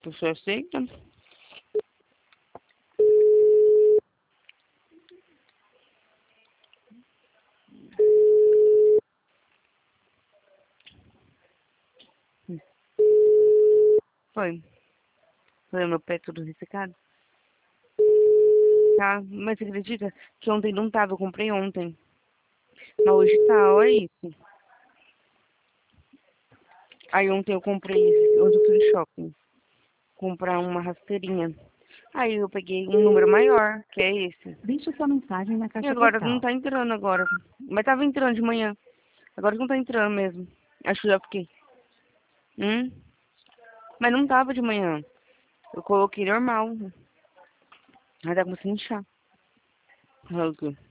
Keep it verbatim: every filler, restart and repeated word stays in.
Você aceita? Foi. Foi o meu pé todo ressecado. Tá, mas você acredita que ontem não tava? Eu comprei ontem. Mas hoje tá, olha isso. Aí ontem eu comprei, ontem eu fui no shopping comprar uma rasteirinha. Aí eu peguei um número maior, que é esse. Deixe sua mensagem na E caixa agora não postal. tá entrando agora. Mas tava entrando de manhã. Agora não tá entrando mesmo. Acho que já fiquei. Hum? Mas não tava de manhã. Eu coloquei normal. Mas tá começando a inchar. Algo.